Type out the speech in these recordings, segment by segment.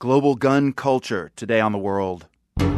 Global gun culture today on The World.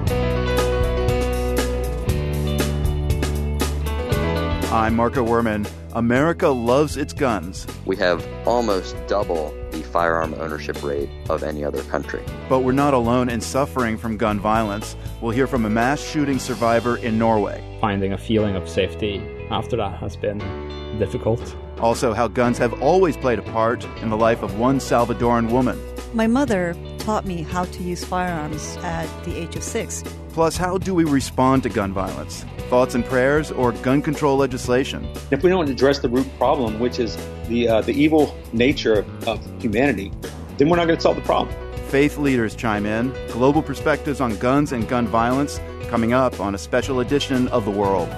I'm Marco Werman. America loves its guns. We have almost double the firearm ownership rate of any other country. But we're not alone in suffering from gun violence. We'll hear from a mass shooting survivor in Norway. Finding a feeling of safety after that has been difficult. Also, how guns have always played a part in the life of one Salvadoran woman. My mother taught me how to use firearms at the age of 6. Plus, how do we respond to gun violence? Thoughts and prayers or gun control legislation? If we don't address the root problem, which is the evil nature of humanity, then we're not going to solve the problem. Faith leaders chime in. Global perspectives on guns and gun violence coming up on a special edition of The World.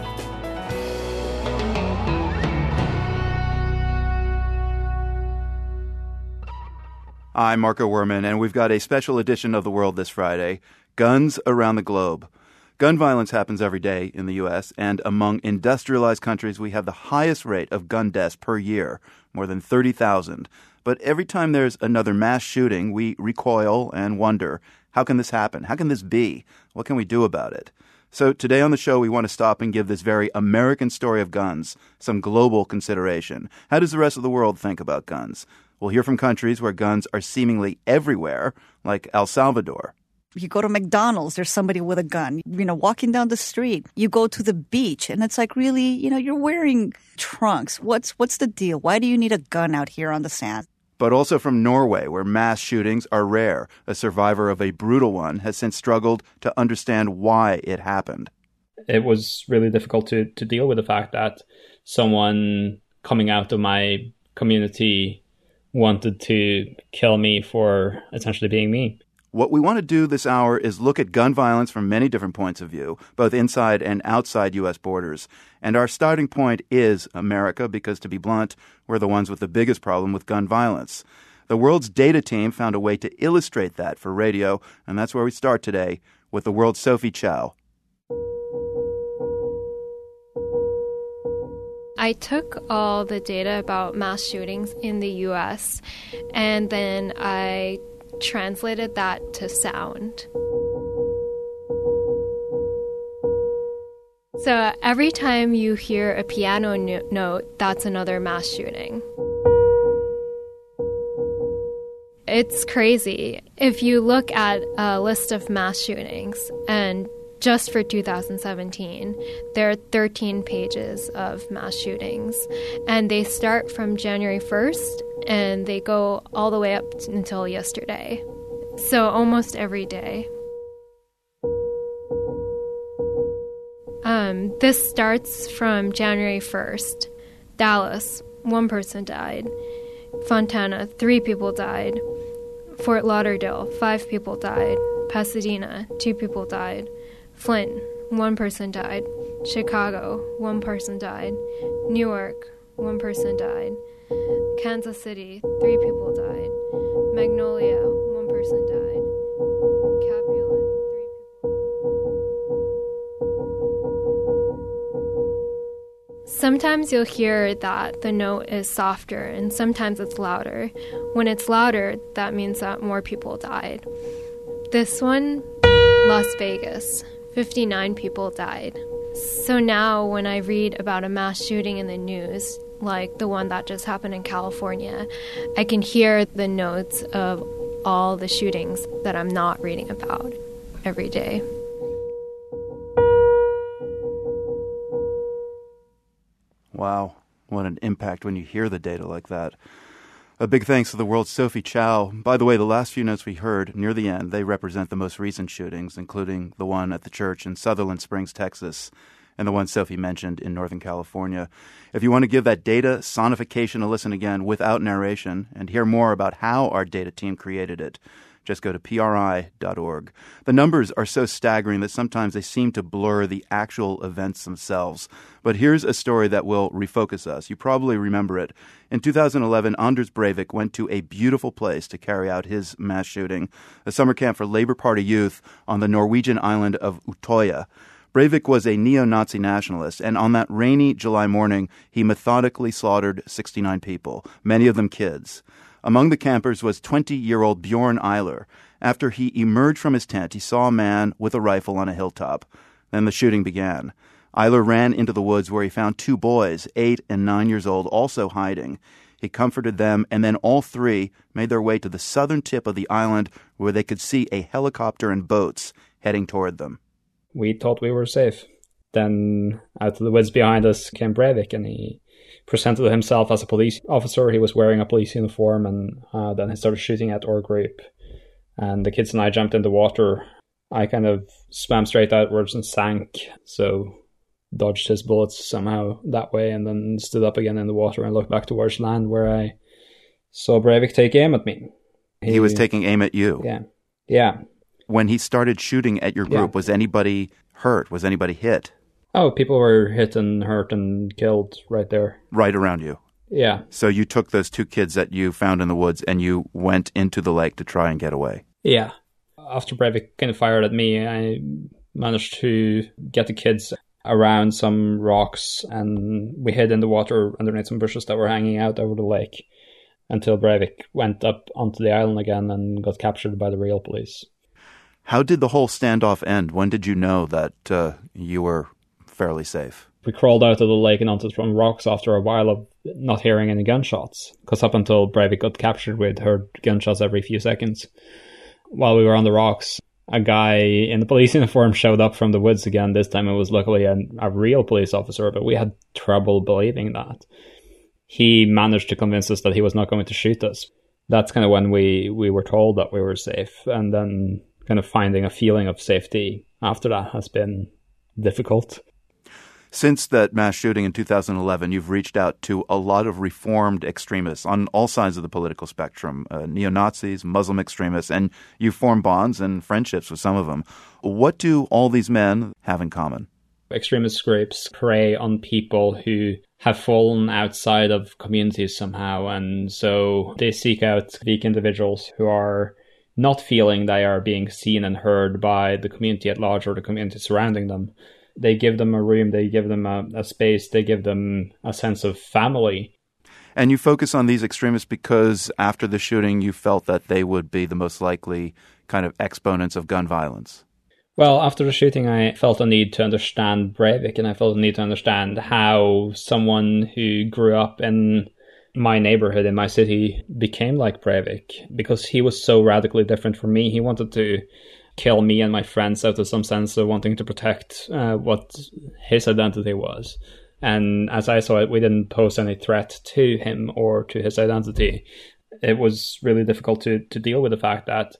I'm Marco Werman, and we've got a special edition of The World this Friday, Guns Around the Globe. Gun violence happens every day in the U.S., and among industrialized countries, we have the highest rate of gun deaths per year, more than 30,000. But every time there's another mass shooting, we recoil and wonder, how can this happen? How can this be? What can we do about it? So today on the show, we want to stop and give this very American story of guns some global consideration. How does the rest of the world think about guns? We'll hear from countries where guns are seemingly everywhere, like El Salvador. You go to McDonald's, there's somebody with a gun. Walking down the street. You go to the beach, and it's like, really, you're wearing trunks. What's the deal? Why do you need a gun out here on the sand? But also from Norway, where mass shootings are rare. A survivor of a brutal one has since struggled to understand why it happened. It was really difficult to deal with the fact that someone coming out of my community wanted to kill me for essentially being me. What we want to do this hour is look at gun violence from many different points of view, both inside and outside U.S. borders. And our starting point is America, because to be blunt, we're the ones with the biggest problem with gun violence. The World's Data team found a way to illustrate that for radio, and that's where we start today with the World's Sophie Chow. I took all the data about mass shootings in the U.S. and then I translated that to sound. So every time you hear a piano note, that's another mass shooting. It's crazy. If you look at a list of mass shootings, and just for 2017, there are 13 pages of mass shootings, and they start from January 1st, and they go all the way up until yesterday. So almost every day. This starts from January 1st. Dallas, 1 person died. Fontana, 3 people died. Fort Lauderdale, 5 people died. Pasadena, 2 people died. Flint, 1 person died. Chicago, 1 person died. Newark, 1 person died. Kansas City, 3 people died. Magnolia, 1 person died. Capulan, 3 people. Sometimes you'll hear that the note is softer, and sometimes it's louder. When it's louder, that means that more people died. This one, Las Vegas. 59 people died. So now when I read about a mass shooting in the news, like the one that just happened in California, I can hear the notes of all the shootings that I'm not reading about every day. Wow, what an impact when you hear the data like that. A big thanks to the World's Sophie Chow. By the way, the last few notes we heard near the end, they represent the most recent shootings, including the one at the church in Sutherland Springs, Texas, and the one Sophie mentioned in Northern California. If you want to give that data sonification a listen again without narration and hear more about how our data team created it, just go to PRI.org. The numbers are so staggering that sometimes they seem to blur the actual events themselves. But here's a story that will refocus us. You probably remember it. In 2011, Anders Breivik went to a beautiful place to carry out his mass shooting, a summer camp for Labour Party youth on the Norwegian island of Utøya. Breivik was a neo-Nazi nationalist, and on that rainy July morning, he methodically slaughtered 69 people, many of them kids. Among the campers was 20-year-old Bjorn Eiler, After he emerged from his tent, he saw a man with a rifle on a hilltop. Then the shooting began. Eyler ran into the woods where he found two boys, 8 and 9 years old, also hiding. He comforted them, and then all three made their way to the southern tip of the island where they could see a helicopter and boats heading toward them. We thought we were safe. Then out of the woods behind us came Breivik, and he presented himself as a police officer. He was wearing a police uniform, and then he started shooting at our group. And the kids and I jumped in the water. I kind of swam straight outwards and sank, so dodged his bullets somehow that way, and then stood up again in the water and looked back towards land, where I saw Breivik take aim at me. He was taking aim at you? Yeah. When he started shooting at your group, was anybody hurt? Was anybody hit? Oh, people were hit and hurt and killed right there. Right around you? Yeah. So you took those two kids that you found in the woods and you went into the lake to try and get away? Yeah. After Breivik kind of fired at me, I managed to get the kids around some rocks, and we hid in the water underneath some bushes that were hanging out over the lake until Breivik went up onto the island again and got captured by the real police. How did the whole standoff end? When did you know that you were fairly safe? We crawled out of the lake and onto some rocks after a while of not hearing any gunshots, because up until Breivik got captured, we'd heard gunshots every few seconds. While we were on the rocks, a guy in the police uniform showed up from the woods again. This time it was luckily a real police officer, but we had trouble believing that. He managed to convince us that he was not going to shoot us. That's kind of when we were told that we were safe, and then kind of finding a feeling of safety after that has been difficult. Since that mass shooting in 2011, you've reached out to a lot of reformed extremists on all sides of the political spectrum, neo-Nazis, Muslim extremists, and you've formed bonds and friendships with some of them. What do all these men have in common? Extremist groups prey on people who have fallen outside of communities somehow, and so they seek out weak individuals who are not feeling they are being seen and heard by the community at large or the community surrounding them. They give them a room, they give them a space, they give them a sense of family. And you focus on these extremists because after the shooting you felt that they would be the most likely kind of exponents of gun violence. Well, after the shooting I felt a need to understand Breivik, and I felt a need to understand how someone who grew up in my neighborhood, in my city, became like Breivik, because he was so radically different from me. He wanted to kill me and my friends out of some sense of wanting to protect what his identity was. And as I saw it, we didn't pose any threat to him or to his identity. It was really difficult to deal with the fact that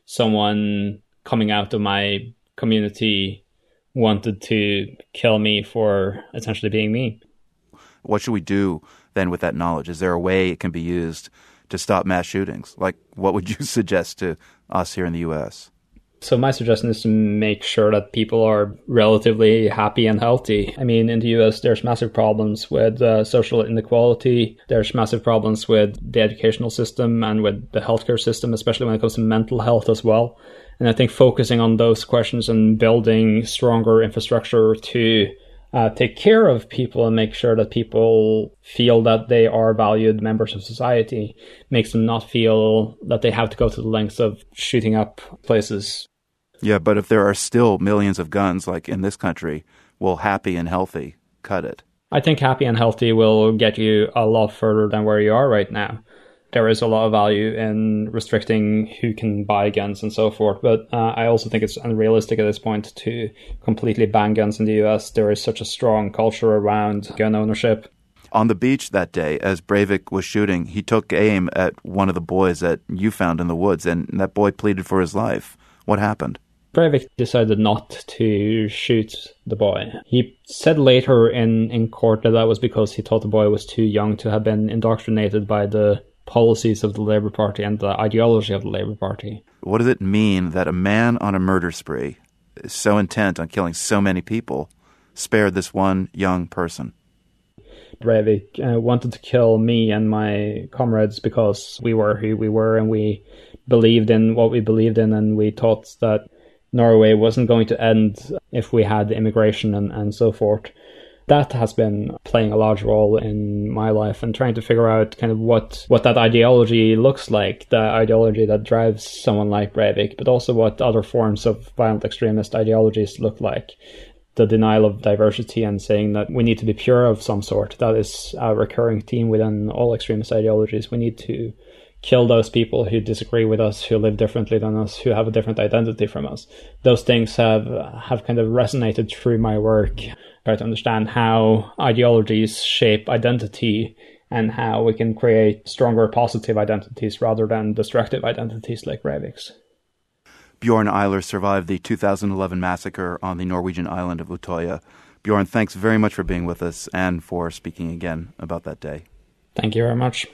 someone coming out of my community wanted to kill me for essentially being me. What should we do then with that knowledge? Is there a way it can be used to stop mass shootings? Like, what would you suggest to us here in the U.S.? So my suggestion is to make sure that people are relatively happy and healthy. I mean, in the US, there's massive problems with social inequality. There's massive problems with the educational system and with the healthcare system, especially when it comes to mental health as well. And I think focusing on those questions and building stronger infrastructure to take care of people and make sure that people feel that they are valued members of society makes them not feel that they have to go to the lengths of shooting up places. Yeah, but if there are still millions of guns, like in this country, will happy and healthy cut it? I think happy and healthy will get you a lot further than where you are right now. There is a lot of value in restricting who can buy guns and so forth, but I also think it's unrealistic at this point to completely ban guns in the US. There is such a strong culture around gun ownership. On the beach that day, as Breivik was shooting, he took aim at one of the boys that you found in the woods, and that boy pleaded for his life. What happened? Breivik decided not to shoot the boy. He said later in court that was because he thought the boy was too young to have been indoctrinated by the policies of the Labour Party and the ideology of the Labour Party. What does it mean that a man on a murder spree, so intent on killing so many people, spared this one young person? Breivik wanted to kill me and my comrades because we were who we were and we believed in what we believed in, and we thought that Norway wasn't going to end if we had immigration and so forth. That has been playing a large role in my life and trying to figure out kind of what that ideology looks like, the ideology that drives someone like Breivik, but also what other forms of violent extremist ideologies look like. The denial of diversity and saying that we need to be pure of some sort. That is a recurring theme within all extremist ideologies. We need to kill those people who disagree with us, who live differently than us, who have a different identity from us. Those things have kind of resonated through my work. Try to understand how ideologies shape identity and how we can create stronger positive identities rather than destructive identities like Breivik's. Bjorn Eiler survived the 2011 massacre on the Norwegian island of Utøya. Bjorn, thanks very much for being with us and for speaking again about that day. Thank you very much.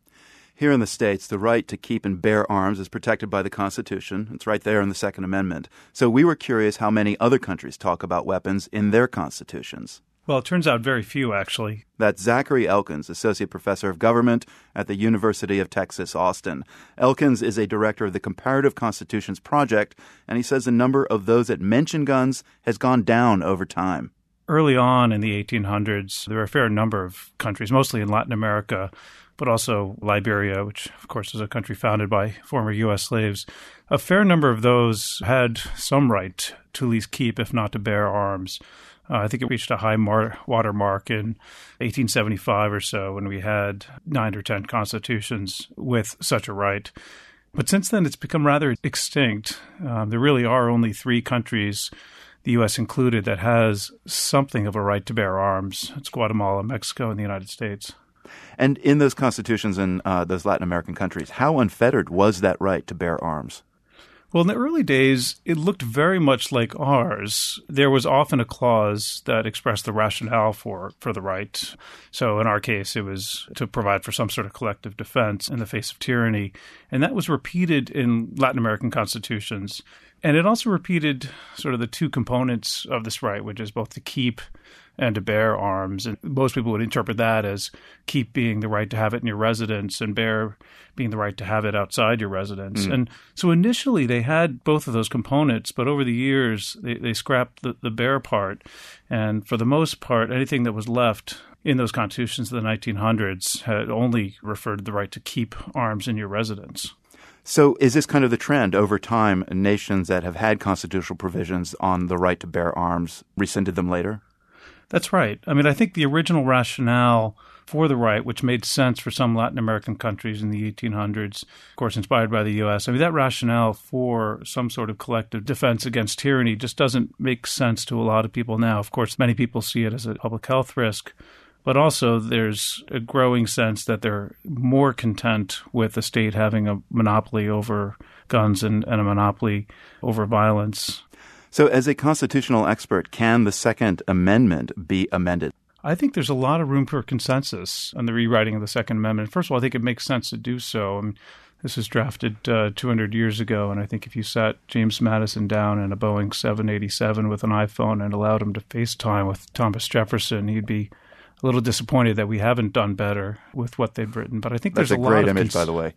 Here in the States, the right to keep and bear arms is protected by the Constitution. It's right there in the Second Amendment. So we were curious how many other countries talk about weapons in their constitutions. Well, it turns out very few, actually. That's Zachary Elkins, Associate Professor of Government at the University of Texas, Austin. Elkins is a director of the Comparative Constitutions Project, and he says the number of those that mention guns has gone down over time. Early on in the 1800s, there were a fair number of countries, mostly in Latin America, but also Liberia, which, of course, is a country founded by former U.S. slaves. A fair number of those had some right to at least keep, if not to bear arms. I think it reached a high water mark in 1875 or so when we had 9 or 10 constitutions with such a right. But since then, it's become rather extinct. There really are only 3 countries, the U.S. included, that has something of a right to bear arms. It's Guatemala, Mexico, and the United States. And in those constitutions in those Latin American countries, how unfettered was that right to bear arms? Well, in the early days, it looked very much like ours. There was often a clause that expressed the rationale for the right. So in our case, it was to provide for some sort of collective defense in the face of tyranny. And that was repeated in Latin American constitutions. And it also repeated sort of the 2 components of this right, which is both to keep and to bear arms. And most people would interpret that as keep being the right to have it in your residence and bear being the right to have it outside your residence. And so initially they had both of those components, but over the years they scrapped the bear part. And for the most part, anything that was left in those constitutions of the 1900s had only referred to the right to keep arms in your residence. So is this kind of the trend over time? Nations that have had constitutional provisions on the right to bear arms rescinded them later? That's right. I mean, I think the original rationale for the right, which made sense for some Latin American countries in the 1800s, of course, inspired by the U.S., I mean, that rationale for some sort of collective defense against tyranny just doesn't make sense to a lot of people now. Of course, many people see it as a public health risk, but also there's a growing sense that they're more content with the state having a monopoly over guns and a monopoly over violence. So as a constitutional expert, can the Second Amendment be amended? I think there's a lot of room for consensus on the rewriting of the Second Amendment. First of all, I think it makes sense to do so. I mean, this was drafted 200 years ago, and I think if you sat James Madison down in a Boeing 787 with an iPhone and allowed him to FaceTime with Thomas Jefferson, he'd be a little disappointed that we haven't done better with what they've written. But I think there's a lot of... That's a great image, by the way.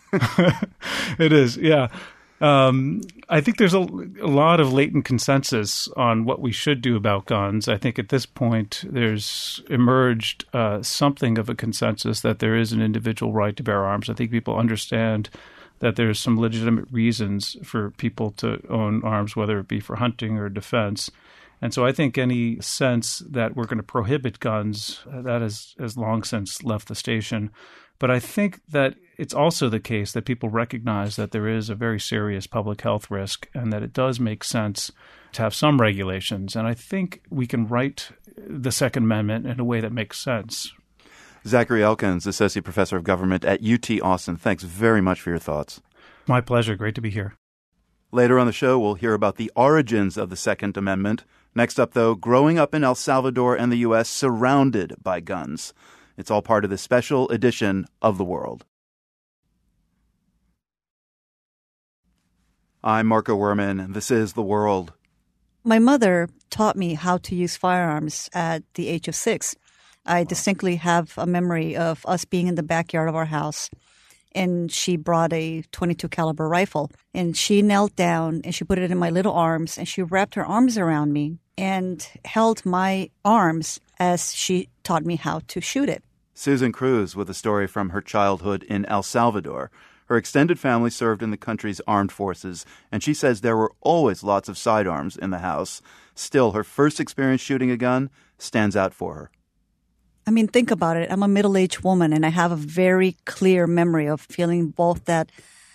It is, yeah. I think there's a lot of latent consensus on what we should do about guns. I think at this point there's emerged something of a consensus that there is an individual right to bear arms. I think people understand that there's some legitimate reasons for people to own arms, whether it be for hunting or defense. And so I think any sense that we're going to prohibit guns, that has long since left the station. But I think that it's also the case that people recognize that there is a very serious public health risk and that it does make sense to have some regulations. And I think we can write the Second Amendment in a way that makes sense. Zachary Elkins, Associate Professor of Government at UT Austin, thanks very much for your thoughts. My pleasure. Great to be here. Later on the show, we'll hear about the origins of the Second Amendment. Next up, though, growing up in El Salvador and the U.S. surrounded by guns. It's all part of this special edition of The World. I'm Marco Werman, and this is The World. My mother taught me how to use firearms at the age of 6. I distinctly have a memory of us being in the backyard of our house, and she brought a .22 caliber rifle. And she knelt down and she put it in my little arms and she wrapped her arms around me and held my arms as she taught me how to shoot it. Susan Cruz with a story from her childhood in El Salvador. Her extended family served in the country's armed forces, and she says there were always lots of sidearms in the house. Still, her first experience shooting a gun stands out for her. I mean, think about it. I'm a middle-aged woman, and I have a very clear memory of feeling both that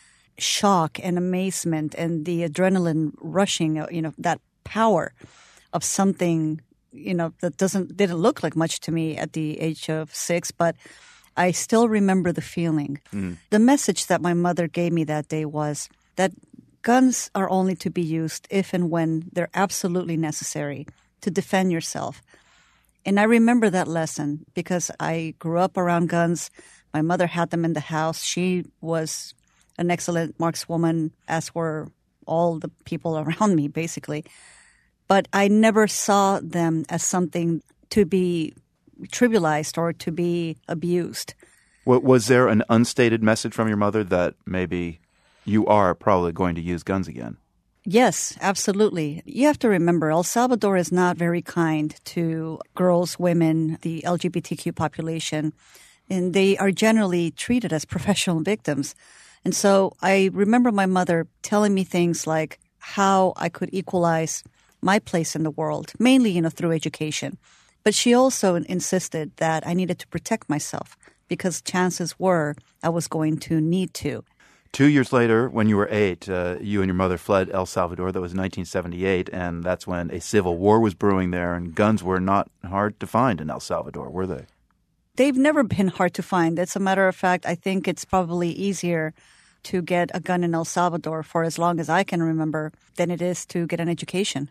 shock and amazement and the adrenaline rushing, that power of something, that didn't look like much to me at the age of 6, but I still remember the feeling. The message that my mother gave me that day was that guns are only to be used if and when they're absolutely necessary to defend yourself. And I remember that lesson because I grew up around guns. My mother had them in the house. She was an excellent markswoman, as were all the people around me, basically. But I never saw them as something to be trivialized or to be abused. Was there an unstated message from your mother that maybe you are probably going to use guns again? Yes, absolutely. You have to remember, El Salvador is not very kind to girls, women, the LGBTQ population, and they are generally treated as professional victims. And so I remember my mother telling me things like how I could equalize my place in the world, mainly, through education. But she also insisted that I needed to protect myself because chances were I was going to need to. 2 years later, when you were 8, you and your mother fled El Salvador. That was 1978, and that's when a civil war was brewing there, and guns were not hard to find in El Salvador, were they? They've never been hard to find. As a matter of fact, I think it's probably easier to get a gun in El Salvador for as long as I can remember than it is to get an education.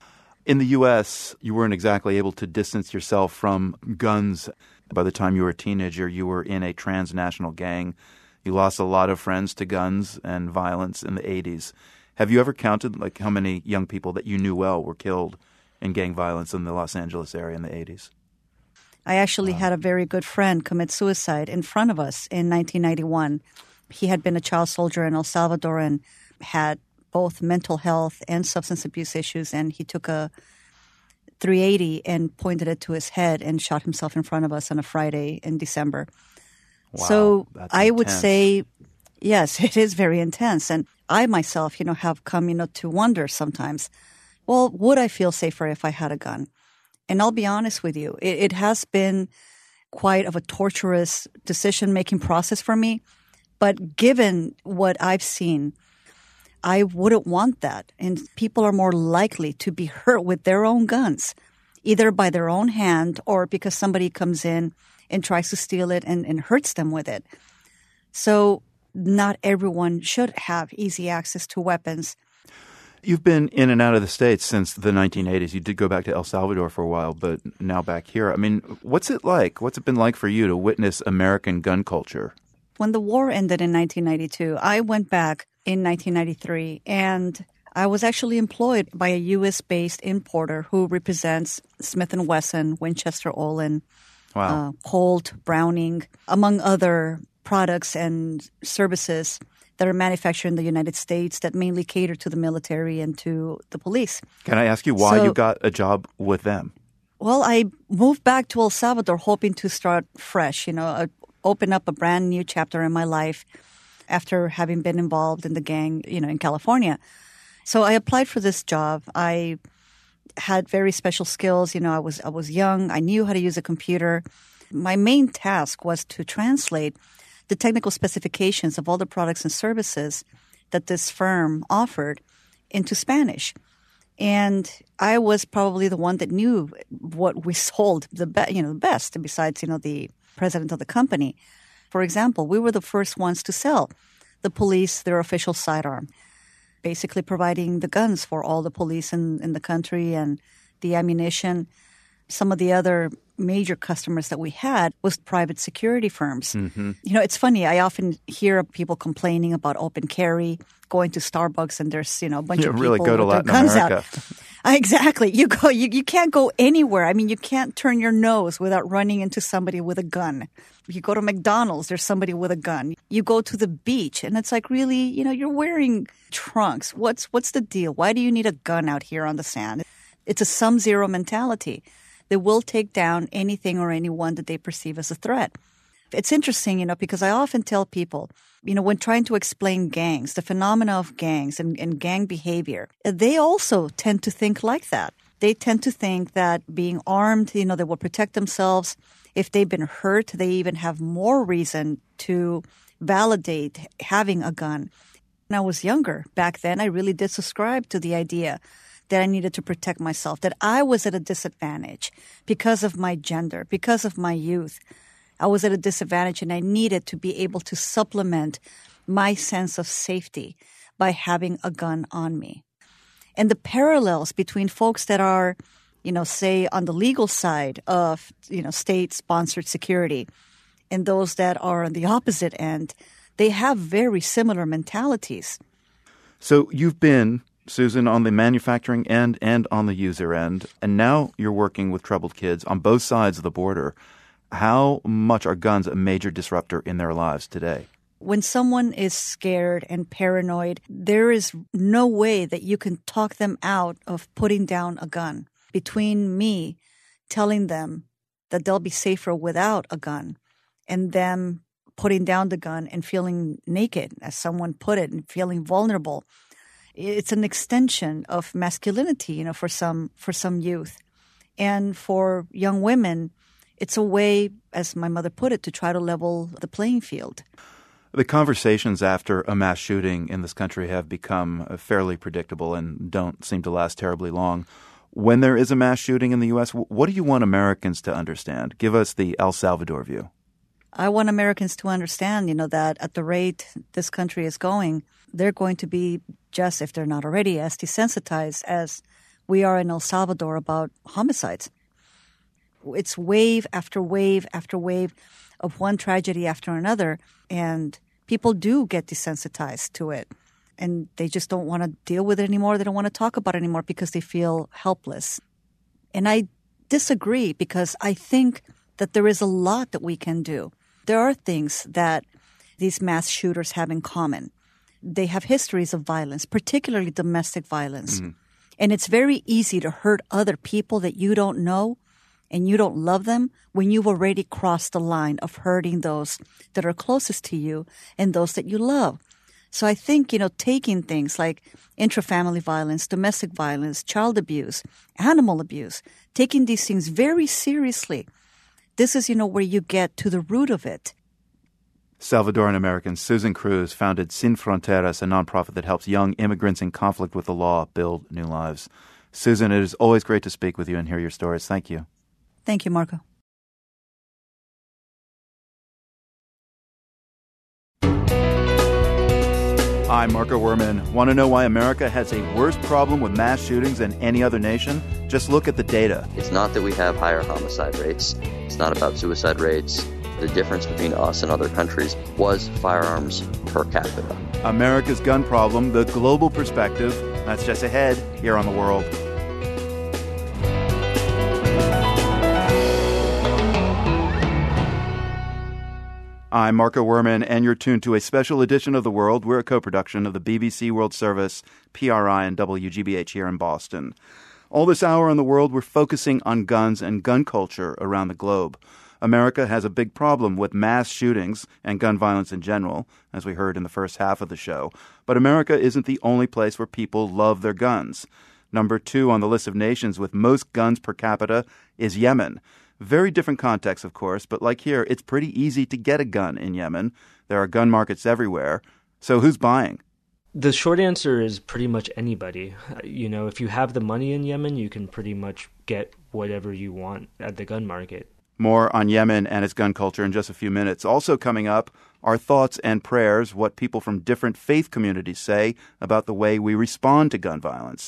In the U.S., you weren't exactly able to distance yourself from guns. By the time you were a teenager, you were in a transnational gang. You lost a lot of friends to guns and violence in the 80s. Have you ever counted how many young people that you knew well were killed in gang violence in the Los Angeles area in the 80s? I actually had a very good friend commit suicide in front of us in 1991. He had been a child soldier in El Salvador and had both mental health and substance abuse issues, and he took a .380 and pointed it to his head and shot himself in front of us on a Friday in December. Wow, so I would intense. say, yes, it is very intense. And I myself, have come, to wonder sometimes, well, would I feel safer if I had a gun? And I'll be honest with you, it has been quite of a torturous decision-making process for me. But given what I've seen, I wouldn't want that. And people are more likely to be hurt with their own guns, either by their own hand or because somebody comes in and tries to steal it and hurts them with it. So not everyone should have easy access to weapons. You've been in and out of the States since the 1980s. You did go back to El Salvador for a while, but now back here. I mean, what's it like? What's it been like for you to witness American gun culture? When the war ended in 1992, I went back in 1993, and I was actually employed by a U.S.-based importer who represents Smith & Wesson, Winchester Olin, Wow. Colt, Browning, among other products and services that are manufactured in the United States that mainly cater to the military and to the police. Can I ask you why you got a job with them? Well, I moved back to El Salvador hoping to start fresh, open up a brand new chapter in my life after having been involved in the gang, in California. So I applied for this job. I had very special skills. I was young. I knew how to use a computer. My main task was to translate the technical specifications of all the products and services that this firm offered into Spanish. And I was probably the one that knew what we sold the best, besides, the president of the company. For example, we were the first ones to sell the police their official sidearm, basically providing the guns for all the police in the country and the ammunition. Some of the other major customers that we had was private security firms. Mm-hmm. It's funny. I often hear people complaining about open carry, going to Starbucks, and there's, a bunch of people really go to with their Latin guns America. out. Exactly. You can't go anywhere. I mean, you can't turn your nose without running into somebody with a gun. You go to McDonald's, there's somebody with a gun. You go to the beach, and it's like, really, you're wearing trunks. What's the deal? Why do you need a gun out here on the sand? It's a sum zero mentality. They will take down anything or anyone that they perceive as a threat. It's interesting, because I often tell people, when trying to explain gangs, the phenomena of gangs and gang behavior, they also tend to think like that. They tend to think that being armed, they will protect themselves. If they've been hurt, they even have more reason to validate having a gun. When I was younger, back then, I really did subscribe to the idea that I needed to protect myself, that I was at a disadvantage because of my gender, because of my youth. I was at a disadvantage, and I needed to be able to supplement my sense of safety by having a gun on me. And the parallels between folks that are, say on the legal side of, state-sponsored security and those that are on the opposite end, they have very similar mentalities. So you've been, Susan, on the manufacturing end and on the user end, and now you're working with troubled kids on both sides of the border. How much are guns a major disruptor in their lives today? When someone is scared and paranoid, there is no way that you can talk them out of putting down a gun. Between me telling them that they'll be safer without a gun and them putting down the gun and feeling naked, as someone put it, and feeling vulnerable, it's an extension of masculinity, for some youth. And for young women, it's a way, as my mother put it, to try to level the playing field. The conversations after a mass shooting in this country have become fairly predictable and don't seem to last terribly long. When there is a mass shooting in the U.S., what do you want Americans to understand? Give us the El Salvador view. I want Americans to understand, that at the rate this country is going, they're going to be just, if they're not already, as desensitized as we are in El Salvador about homicides. It's wave after wave after wave of one tragedy after another, and people do get desensitized to it, and they just don't want to deal with it anymore. They don't want to talk about it anymore because they feel helpless. And I disagree, because I think that there is a lot that we can do. There are things that these mass shooters have in common. They have histories of violence, particularly domestic violence. Mm-hmm. And it's very easy to hurt other people that you don't know and you don't love them when you've already crossed the line of hurting those that are closest to you and those that you love. So I think, taking things like intrafamily violence, domestic violence, child abuse, animal abuse, taking these things very seriously, this is, where you get to the root of it. Salvadoran American Susan Cruz founded Sin Fronteras, a nonprofit that helps young immigrants in conflict with the law build new lives. Susan, it is always great to speak with you and hear your stories. Thank you. Thank you, Marco. I'm Marco Werman. Want to know why America has a worse problem with mass shootings than any other nation? Just look at the data. It's not that we have higher homicide rates. It's not about suicide rates. The difference between us and other countries was firearms per capita. America's gun problem, the global perspective. That's just ahead here on The World. I'm Marco Werman, and you're tuned to a special edition of The World. We're a co-production of the BBC World Service, PRI, and WGBH here in Boston. All this hour on The World, we're focusing on guns and gun culture around the globe. America has a big problem with mass shootings and gun violence in general, as we heard in the first half of the show. But America isn't the only place where people love their guns. Number 2 on the list of nations with most guns per capita is Yemen. Very different context, of course, but like here, it's pretty easy to get a gun in Yemen. There are gun markets everywhere. So who's buying? The short answer is pretty much anybody. If you have the money in Yemen, you can pretty much get whatever you want at the gun market. More on Yemen and its gun culture in just a few minutes. Also coming up, our thoughts and prayers, what people from different faith communities say about the way we respond to gun violence.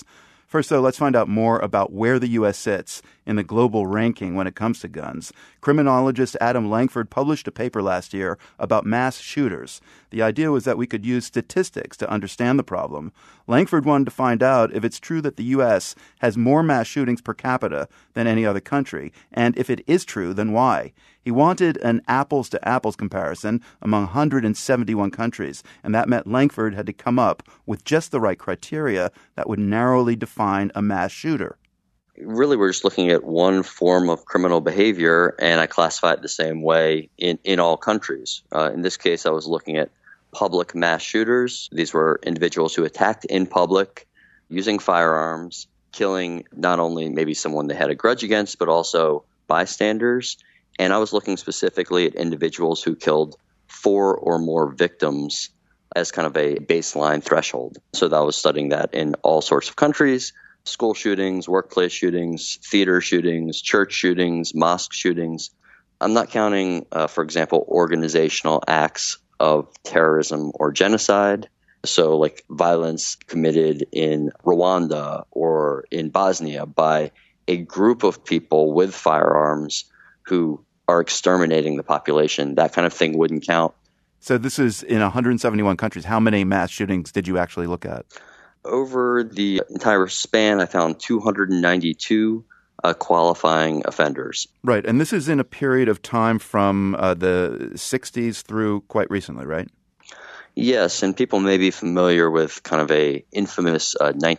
First, though, let's find out more about where the U.S. sits in the global ranking when it comes to guns. Criminologist Adam Lankford published a paper last year about mass shooters. The idea was that we could use statistics to understand the problem. Lankford wanted to find out if it's true that the U.S. has more mass shootings per capita than any other country, and if it is true, then why? He wanted an apples-to-apples comparison among 171 countries, and that meant Lankford had to come up with just the right criteria that would narrowly define a mass shooter. Really, we're just looking at one form of criminal behavior, and I classify it the same way in all countries. In this case, I was looking at public mass shooters. These were individuals who attacked in public using firearms, killing not only maybe someone they had a grudge against, but also bystanders. And I was looking specifically at individuals who killed 4 or more victims as kind of a baseline threshold. So I was studying that in all sorts of countries: school shootings, workplace shootings, theater shootings, church shootings, mosque shootings. I'm not counting, for example, organizational acts of terrorism or genocide. So like violence committed in Rwanda or in Bosnia by a group of people with firearms who are exterminating the population. That kind of thing wouldn't count. So this is in 171 countries. How many mass shootings did you actually look at? Over the entire span, I found 292 qualifying offenders. Right. And this is in a period of time from the 60s through quite recently, right? Yes, and people may be familiar with kind of a infamous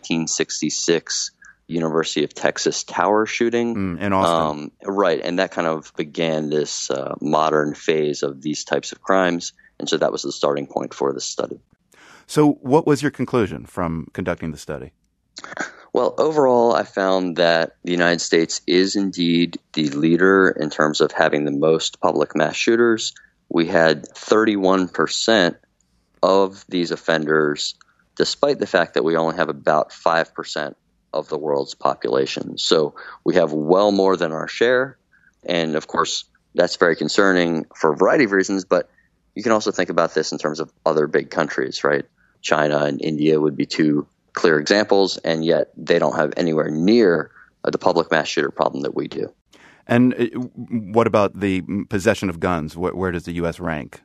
1966 University of Texas tower shooting. In Austin. Right, and that kind of began this modern phase of these types of crimes, and so that was the starting point for this study. So what was your conclusion from conducting the study? Well, overall, I found that the United States is indeed the leader in terms of having the most public mass shooters. We had 31% of these offenders, despite the fact that we only have about 5% of the world's population. So we have well more than our share. And of course, that's very concerning for a variety of reasons, but you can also think about this in terms of other big countries, right? China and India would be 2 clear examples, and yet they don't have anywhere near the public mass shooter problem that we do. And what about the possession of guns? Where does the U.S. rank?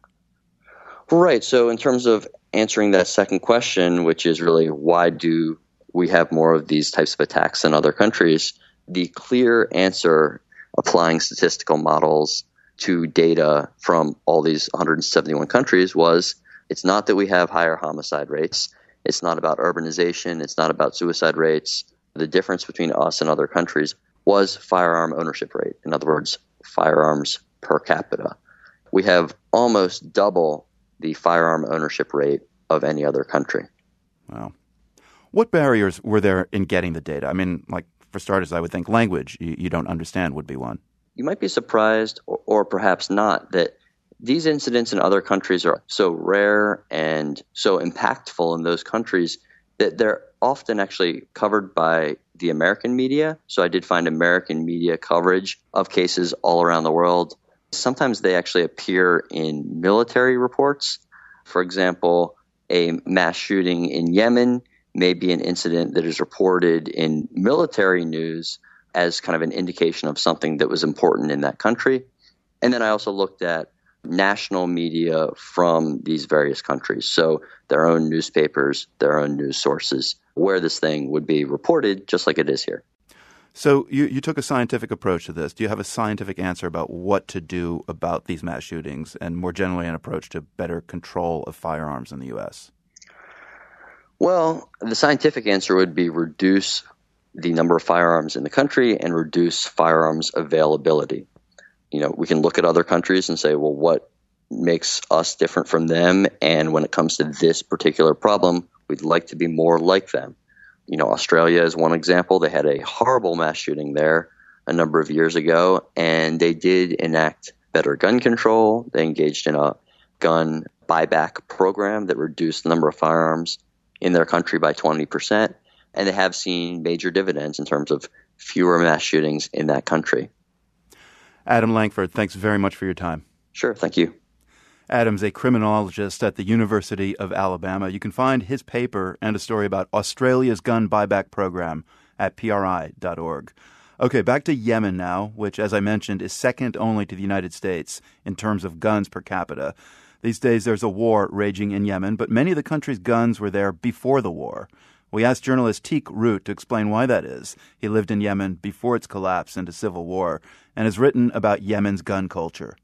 Right. So in terms of answering that second question, which is really why do we have more of these types of attacks than other countries, the clear answer, applying statistical models to data from all these 171 countries, was it's not that we have higher homicide rates. It's not about urbanization. It's not about suicide rates. The difference between us and other countries was firearm ownership rate. In other words, firearms per capita. We have almost double the firearm ownership rate of any other country. Wow. What barriers were there in getting the data? I mean, like, for starters, I would think language you don't understand would be one. You might be surprised, or perhaps not, that these incidents in other countries are so rare and so impactful in those countries that they're often actually covered by the American media. So I did find American media coverage of cases all around the world. Sometimes they actually appear in military reports. For example, a mass shooting in Yemen may be an incident that is reported in military news as kind of an indication of something that was important in that country. And then I also looked at national media from these various countries, so their own newspapers, their own news sources, where this thing would be reported just like it is here. So you took a scientific approach to this. Do you have a scientific answer about what to do about these mass shootings and more generally an approach to better control of firearms in the U.S.? Well, the scientific answer would be reduce the number of firearms in the country and reduce firearms availability. You know, we can look at other countries and say, well, what makes us different from them? And when it comes to this particular problem, we'd like to be more like them. You know, Australia is one example. They had a horrible mass shooting there a number of years ago, and they did enact better gun control. They engaged in a gun buyback program that reduced the number of firearms in their country by 20%, and they have seen major dividends in terms of fewer mass shootings in that country. Adam Lankford, thanks very much for your time. Sure, thank you. Adam's a criminologist at the University of Alabama. You can find his paper and a story about Australia's gun buyback program at PRI.org. Okay, back to Yemen now, which, as I mentioned, is second only to the United States in terms of guns per capita. These days there's a war raging in Yemen, but many of the country's guns were there before the war. We asked journalist Teek Root to explain why that is. He lived in Yemen before its collapse into civil war and has written about Yemen's gun culture.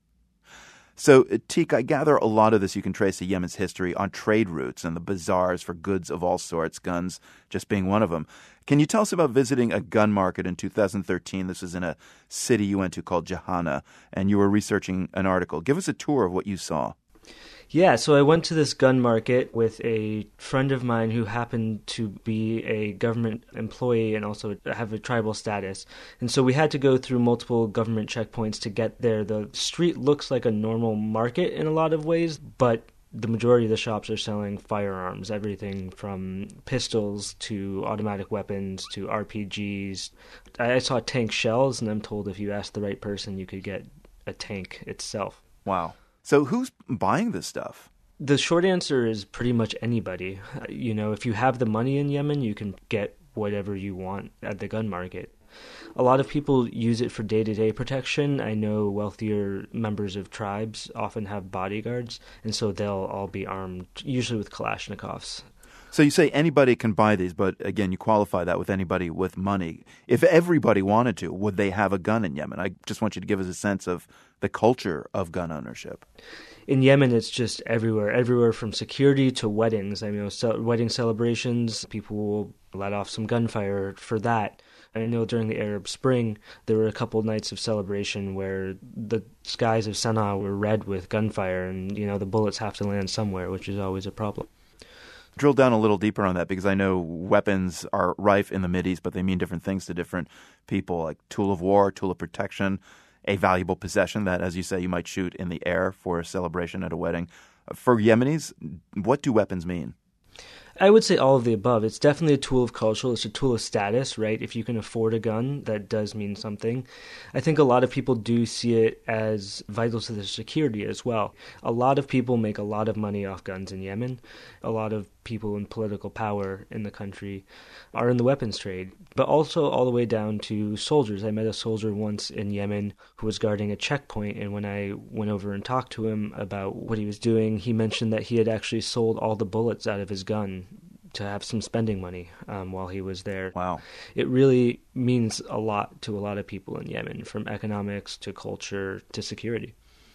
So, Teek, I gather a lot of this you can trace to Yemen's history on trade routes and the bazaars for goods of all sorts, guns just being one of them. Can you tell us about visiting a gun market in 2013? This is in a city you went to called Jahana, and you were researching an article. Give us a tour of what you saw. Yeah, so I went to this gun market with a friend of mine who happened to be a government employee and also have a tribal status. And so we had to go through multiple government checkpoints to get there. The street looks like a normal market in a lot of ways, but the majority of the shops are selling firearms, everything from pistols to automatic weapons to RPGs. I saw tank shells, and I'm told if you ask the right person, you could get a tank itself. Wow. So who's buying this stuff? The short answer is pretty much anybody. If you have the money in Yemen, you can get whatever you want at the gun market. A lot of people use it for day-to-day protection. I know wealthier members of tribes often have bodyguards, and so they'll all be armed, usually with Kalashnikovs. So you say anybody can buy these, but again, you qualify that with anybody with money. If everybody wanted to, would they have a gun in Yemen? I just want you to give us a sense of the culture of gun ownership. In Yemen, it's just everywhere from security to weddings. Wedding celebrations, people will let off some gunfire for that. I know during the Arab Spring, there were a couple nights of celebration where the skies of Sana'a were red with gunfire, and, the bullets have to land somewhere, which is always a problem. Drill down a little deeper on that, because I know weapons are rife in the Mideast, but they mean different things to different people, like tool of war, tool of protection, a valuable possession that, as you say, you might shoot in the air for a celebration at a wedding. For Yemenis, what do weapons mean? I would say all of the above. It's definitely a tool of culture. It's a tool of status, right? If you can afford a gun, that does mean something. I think a lot of people do see it as vital to their security as well. A lot of people make a lot of money off guns in Yemen. A lot of people in political power in the country are in the weapons trade, but also all the way down to soldiers. I met a soldier once in Yemen who was guarding a checkpoint, and when I went over and talked to him about what he was doing, he mentioned that he had actually sold all the bullets out of his gun to have some spending money while he was there. Wow. It really means a lot to a lot of people in Yemen, from economics to culture to security.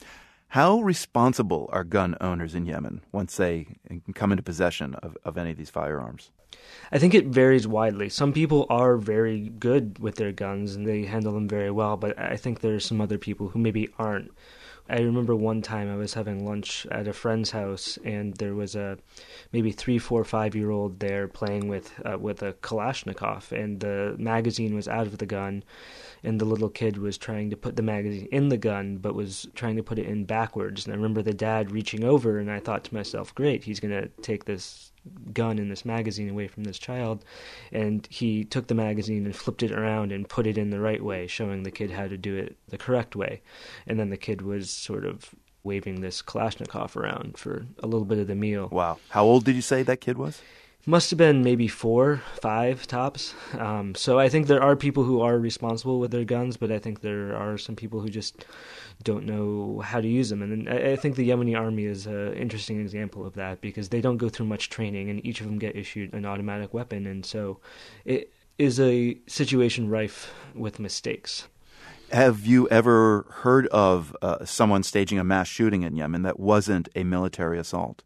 How responsible are gun owners in Yemen once they come into possession of any of these firearms? I think it varies widely. Some people are very good with their guns and they handle them very well, but I think there are some other people who maybe aren't. I remember one time I was having lunch at a friend's house, and there was a maybe 3, 4, 5-year-old there playing with a Kalashnikov, and the magazine was out of the gun, and the little kid was trying to put the magazine in the gun, but was trying to put it in backwards. And I remember the dad reaching over, and I thought to myself, great, he's going to take this gun and this magazine away from this child. And he took the magazine and flipped it around and put it in the right way, showing the kid how to do it the correct way. And then the kid was sort of waving this Kalashnikov around for a little bit of the meal. Wow. How old did you say that kid was? Must have been maybe 4, 5 tops. So I think there are people who are responsible with their guns, but I think there are some people who just don't know how to use them. And I think the Yemeni army is an interesting example of that, because they don't go through much training, and each of them get issued an automatic weapon. And so it is a situation rife with mistakes. Have you ever heard of someone staging a mass shooting in Yemen that wasn't a military assault?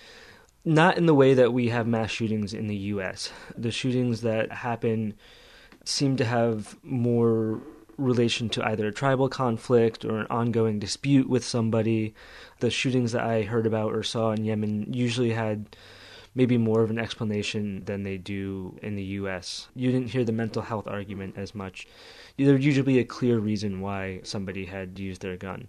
Not in the way that we have mass shootings in the U.S. The shootings that happen seem to have more relation to either a tribal conflict or an ongoing dispute with somebody. The shootings that I heard about or saw in Yemen usually had maybe more of an explanation than they do in the U.S. You didn't hear the mental health argument as much. There would usually be a clear reason why somebody had used their gun.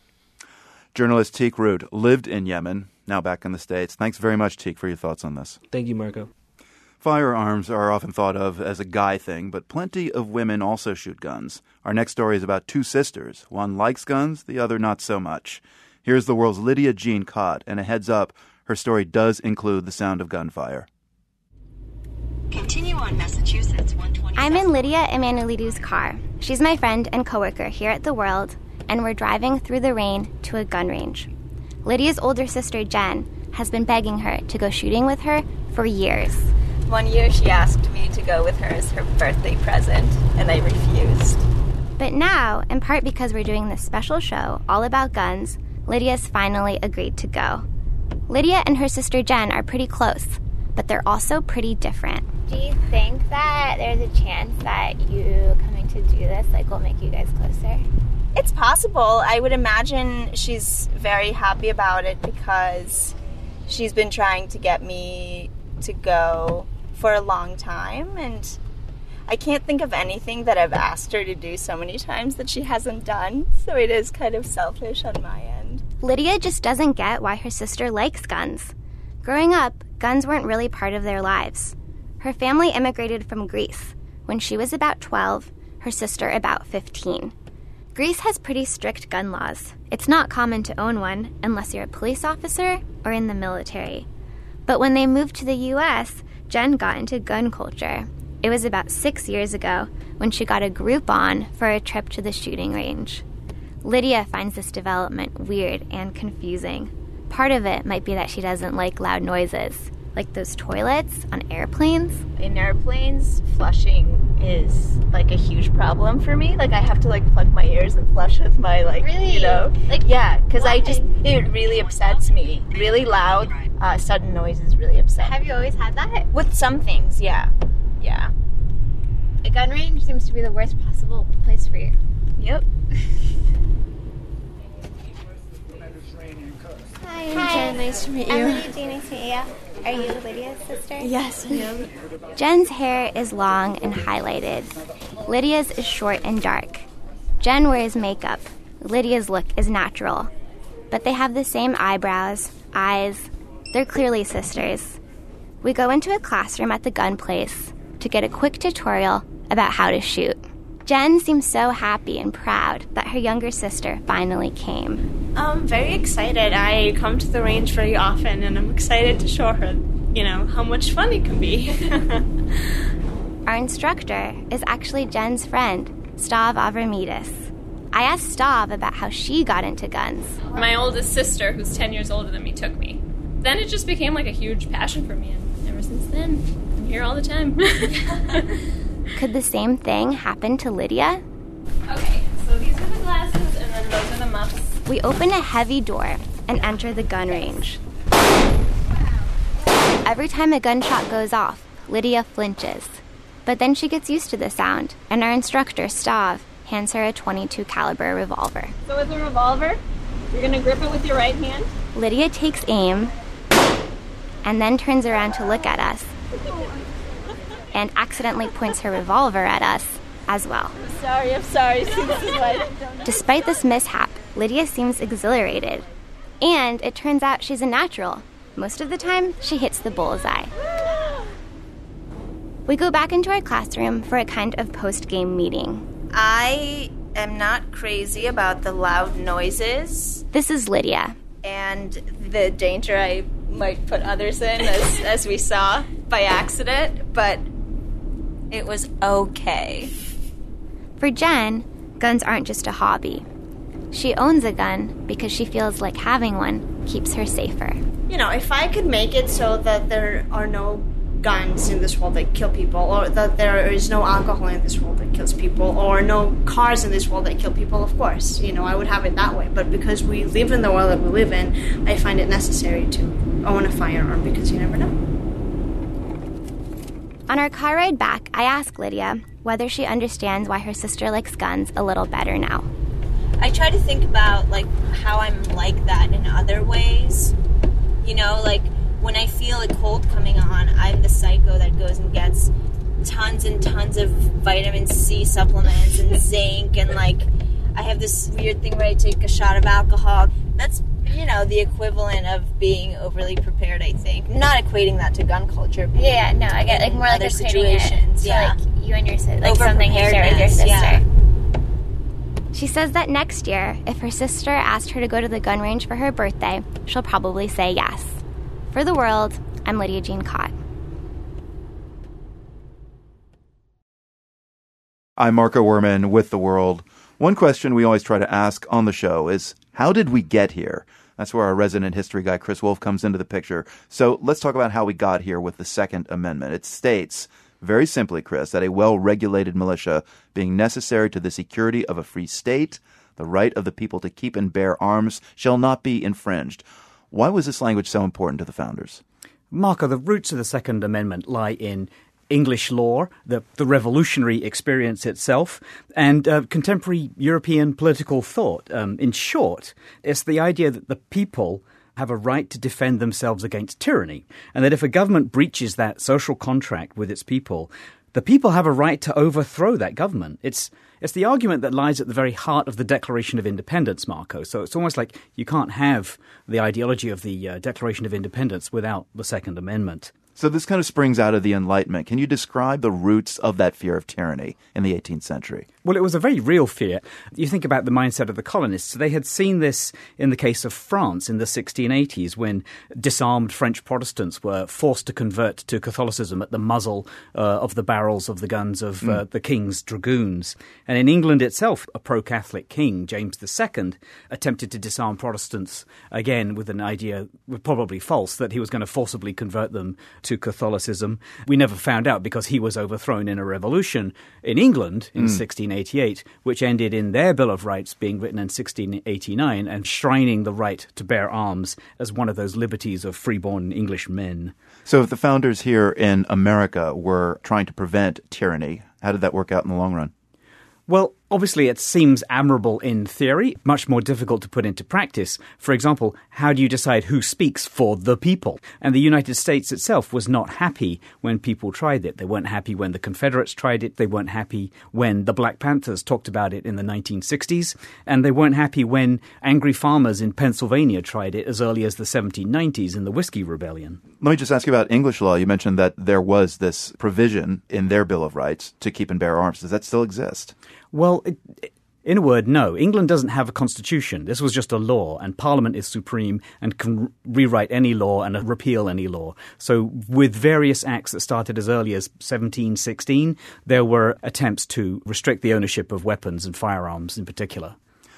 Journalist Teek Root lived in Yemen, now back in the States. Thanks very much, Teek, for your thoughts on this. Thank you, Marco. Firearms are often thought of as a guy thing, but plenty of women also shoot guns. Our next story is about two sisters. One likes guns, the other not so much. Here's the world's Lydia Jean Kott, and a heads up, her story does include the sound of gunfire. Continue on Massachusetts 120. I'm in Lydia Emanuelidou's car. She's my friend and coworker here at The World, and we're driving through the rain to a gun range. Lydia's older sister, Jen, has been begging her to go shooting with her for years. One year she asked me to go with her as her birthday present, and I refused. But now, in part because we're doing this special show all about guns, Lydia's finally agreed to go. Lydia and her sister Jen are pretty close, but they're also pretty different. Do you think that there's a chance that you coming to do this will make you guys closer? It's possible. I would imagine she's very happy about it because she's been trying to get me to go for a long time, and I can't think of anything that I've asked her to do so many times that she hasn't done, so it is kind of selfish on my end. Lydia just doesn't get why her sister likes guns. Growing up, guns weren't really part of their lives. Her family immigrated from Greece. When she was about 12, her sister about 15. Greece has pretty strict gun laws. It's not common to own one unless you're a police officer or in the military. But when they moved to the U.S., Jen got into gun culture. It was about 6 years ago when she got a Groupon for a trip to the shooting range. Lydia finds this development weird and confusing. Part of it might be that she doesn't like loud noises, like those toilets on airplanes. In airplanes, flushing is a huge problem for me. I have to plug my ears and flush with my really? Yeah, because it really upsets me. Really loud, sudden noises really upset me. Have you always had that? With some things, yeah. A gun range seems to be the worst possible place for you. Yep. Hi, Jen. Nice to meet you. I'm Lydia Jean. Nice to meet you. Are you Lydia's sister? Yes, I am. Jen's hair is long and highlighted. Lydia's is short and dark. Jen wears makeup. Lydia's look is natural. But they have the same eyebrows, eyes. They're clearly sisters. We go into a classroom at the gun place to get a quick tutorial about how to shoot. Jen seems so happy and proud that her younger sister finally came. I'm very excited. I come to the range very often, and I'm excited to show her, how much fun it can be. Our instructor is actually Jen's friend, Stav Avramidis. I asked Stav about how she got into guns. My oldest sister, who's 10 years older than me, took me. Then it just became a huge passion for me, and ever since then, I'm here all the time. Could the same thing happen to Lydia? Okay, so these are the glasses, and then those are the muffs. We open a heavy door and enter the gun range. Every time a gunshot goes off, Lydia flinches. But then she gets used to the sound, and our instructor, Stav, hands her a .22 caliber revolver. So with a revolver, you're going to grip it with your right hand. Lydia takes aim and then turns around to look at us and accidentally points her revolver at us as well. I'm sorry. Despite this mishap, Lydia seems exhilarated. And it turns out she's a natural. Most of the time, she hits the bullseye. We go back into our classroom for a kind of post-game meeting. I am not crazy about the loud noises. This is Lydia. And the danger I might put others in, as we saw, by accident, but it was okay. For Jen, guns aren't just a hobby. She owns a gun because she feels like having one keeps her safer. If I could make it so that there are no guns in this world that kill people, or that there is no alcohol in this world that kills people, or no cars in this world that kill people, of course, I would have it that way. But because we live in the world that we live in, I find it necessary to own a firearm because you never know. On our car ride back, I ask Lydia whether she understands why her sister likes guns a little better now. I try to think about, how I'm like that in other ways. When I feel a cold coming on, I'm the psycho that goes and gets tons and tons of vitamin C supplements and zinc, and, I have this weird thing where I take a shot of alcohol. That's, the equivalent of being overly prepared, I think. I'm not equating that to gun culture. But yeah, no, I get, more other situations. Yeah. You and your sister, something you share with your sister. Yeah. She says that next year, if her sister asked her to go to the gun range for her birthday, she'll probably say yes. For The World, I'm Lydia Jean Cott. I'm Marco Werman with The World. One question we always try to ask on the show is, how did we get here? That's where our resident history guy, Chris Wolf, comes into the picture. So let's talk about how we got here with the Second Amendment. It states, very simply, Chris, that a well-regulated militia being necessary to the security of a free state, the right of the people to keep and bear arms, shall not be infringed. Why was this language so important to the founders? Marco, the roots of the Second Amendment lie in English law, the revolutionary experience itself, and contemporary European political thought. In short, it's the idea that the people have a right to defend themselves against tyranny, and that if a government breaches that social contract with its people, the people have a right to overthrow that government. It's the argument that lies at the very heart of the Declaration of Independence, Marco. So it's almost like you can't have the ideology of the Declaration of Independence without the Second Amendment. So this kind of springs out of the Enlightenment. Can you describe the roots of that fear of tyranny in the 18th century? Well, it was a very real fear. You think about the mindset of the colonists. They had seen this in the case of France in the 1680s when disarmed French Protestants were forced to convert to Catholicism at the muzzle of the barrels of the guns of the king's dragoons. And in England itself, a pro-Catholic king, James II, attempted to disarm Protestants, again with an idea, probably false, that he was going to forcibly convert them to Catholicism. We never found out because he was overthrown in a revolution in England in 1688, which ended in their Bill of Rights being written in 1689 and enshrining the right to bear arms as one of those liberties of freeborn English men. So if the founders here in America were trying to prevent tyranny, how did that work out in the long run? Well, obviously it seems admirable in theory, much more difficult to put into practice. For example, how do you decide who speaks for the people? And the United States itself was not happy when people tried it. They weren't happy when the Confederates tried it. They weren't happy when the Black Panthers talked about it in the 1960s. And they weren't happy when angry farmers in Pennsylvania tried it as early as the 1790s in the Whiskey Rebellion. Let me just ask you about English law. You mentioned that there was this provision in their Bill of Rights to keep and bear arms. Does that still exist? Well, in a word, no. England doesn't have a constitution. This was just a law, and Parliament is supreme and can rewrite any law and repeal any law. So with various acts that started as early as 1716, there were attempts to restrict the ownership of weapons and firearms in particular.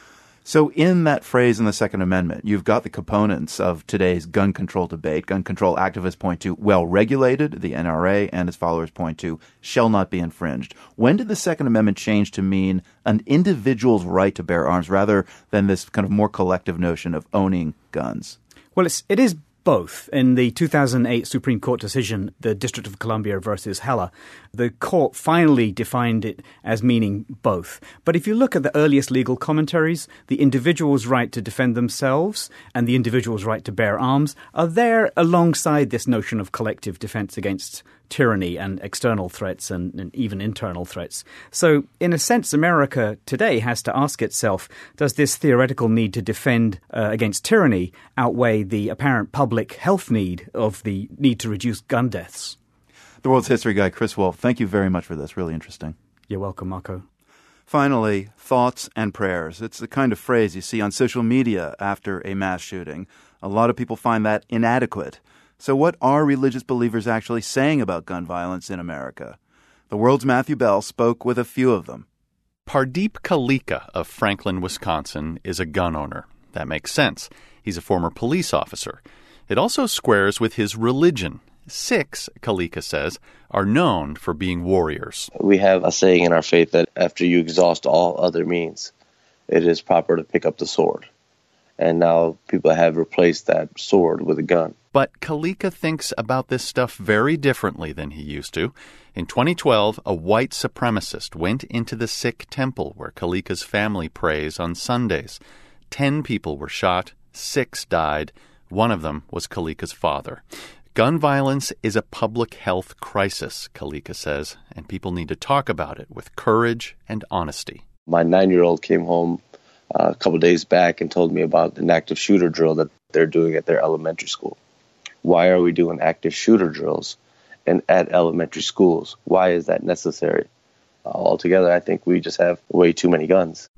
So in that phrase in the Second Amendment, you've got the components of today's gun control debate. Gun control activists point to well-regulated, the NRA and its followers point to shall not be infringed. When did the Second Amendment change to mean an individual's right to bear arms rather than this kind of more collective notion of owning guns? Well, it is both. In the 2008 Supreme Court decision, the District of Columbia versus Heller, the court finally defined it as meaning both. But if you look at the earliest legal commentaries, the individual's right to defend themselves and the individual's right to bear arms are there alongside this notion of collective defense against tyranny and external threats and even internal threats. So, in a sense, America today has to ask itself, does this theoretical need to defend against tyranny outweigh the apparent public health need of the need to reduce gun deaths? The World's History Guy, Chris Wolf, thank you very much for this. Really interesting. You're welcome, Marco. Finally, thoughts and prayers. It's the kind of phrase you see on social media after a mass shooting. A lot of people find that inadequate. So what are religious believers actually saying about gun violence in America? The World's Matthew Bell spoke with a few of them. Pardeep Kalika of Franklin, Wisconsin, is a gun owner. That makes sense. He's a former police officer. It also squares with his religion. Sikhs, Kalika says, are known for being warriors. We have a saying in our faith that after you exhaust all other means, it is proper to pick up the sword. And now people have replaced that sword with a gun. But Kalika thinks about this stuff very differently than he used to. In 2012, a white supremacist went into the Sikh temple where Kalika's family prays on Sundays. 10 people were shot, 6 died. One of them was Kalika's father. Gun violence is a public health crisis, Kalika says, and people need to talk about it with courage and honesty. My 9-year-old came home a couple days back and told me about an active shooter drill that they're doing at their elementary school. Why are we doing active shooter drills at elementary schools? Why is that necessary? Altogether, I think we just have way too many guns.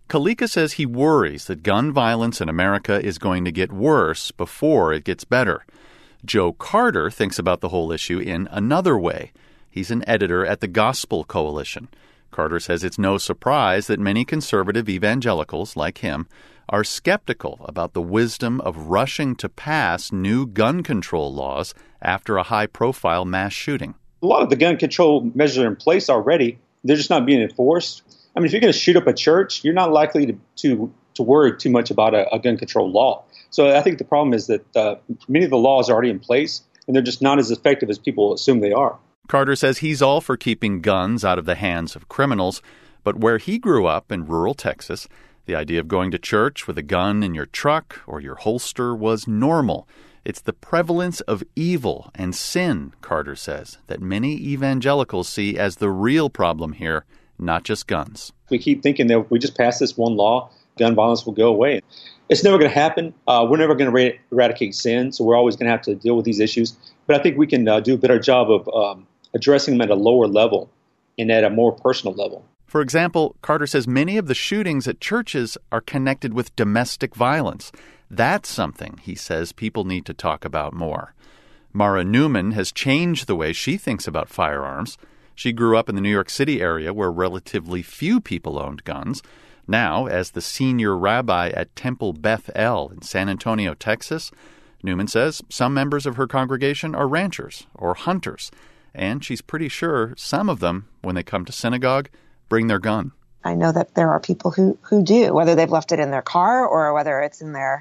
Kalika says he worries that gun violence in America is going to get worse before it gets better. Joe Carter thinks about the whole issue in another way. He's an editor at the Gospel Coalition. Carter says it's no surprise that many conservative evangelicals, like him, are skeptical about the wisdom of rushing to pass new gun control laws after a high-profile mass shooting. A lot of the gun control measures are in place already. They're just not being enforced. I mean, if you're going to shoot up a church, you're not likely to worry too much about a gun control law. So I think the problem is that many of the laws are already in place, and they're just not as effective as people assume they are. Carter says he's all for keeping guns out of the hands of criminals, but where he grew up in rural Texas, the idea of going to church with a gun in your truck or your holster was normal. It's the prevalence of evil and sin, Carter says, that many evangelicals see as the real problem here, not just guns. We keep thinking that if we just pass this one law, gun violence will go away. It's never going to happen. We're never going to eradicate sin, so we're always going to have to deal with these issues. But I think we can do a better job of addressing them at a lower level and at a more personal level. For example, Carter says many of the shootings at churches are connected with domestic violence. That's something, he says, people need to talk about more. Mara Newman has changed the way she thinks about firearms. She grew up in the New York City area where relatively few people owned guns. Now, as the senior rabbi at Temple Beth El in San Antonio, Texas, Newman says some members of her congregation are ranchers or hunters, and she's pretty sure some of them, when they come to synagogue, bring their gun. I know that there are people who do, whether they've left it in their car or whether it's in their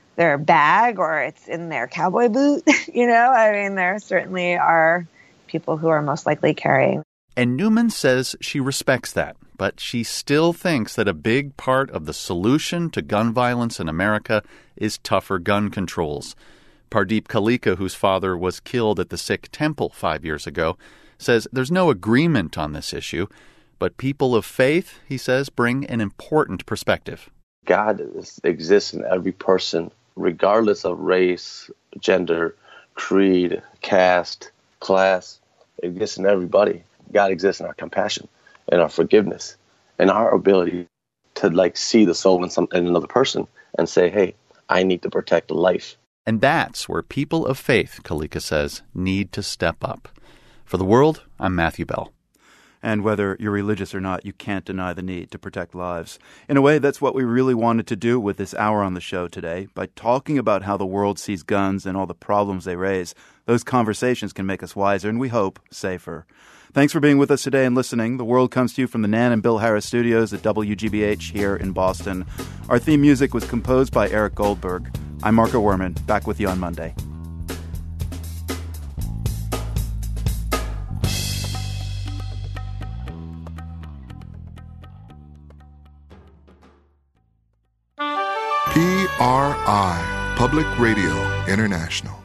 bag or it's in their cowboy boot. There certainly are people who are most likely carrying. And Newman says she respects that, but she still thinks that a big part of the solution to gun violence in America is tougher gun controls. Pardeep Kalika, whose father was killed at the Sikh temple 5 years ago, says there's no agreement on this issue, but people of faith, he says, bring an important perspective. God exists in every person, regardless of race, gender, creed, caste, class. It exists in everybody. God exists in our compassion and our forgiveness and our ability to see the soul in another person and say, hey, I need to protect life. And that's where people of faith, Kalika says, need to step up. For The World, I'm Matthew Bell. And whether you're religious or not, you can't deny the need to protect lives. In a way, that's what we really wanted to do with this hour on the show today. By talking about how the world sees guns and all the problems they raise, those conversations can make us wiser and, we hope, safer. Thanks for being with us today and listening. The World comes to you from the Nan and Bill Harris studios at WGBH here in Boston. Our theme music was composed by Eric Goldberg. I'm Marco Werman, back with you on Monday. PRI, Public Radio International.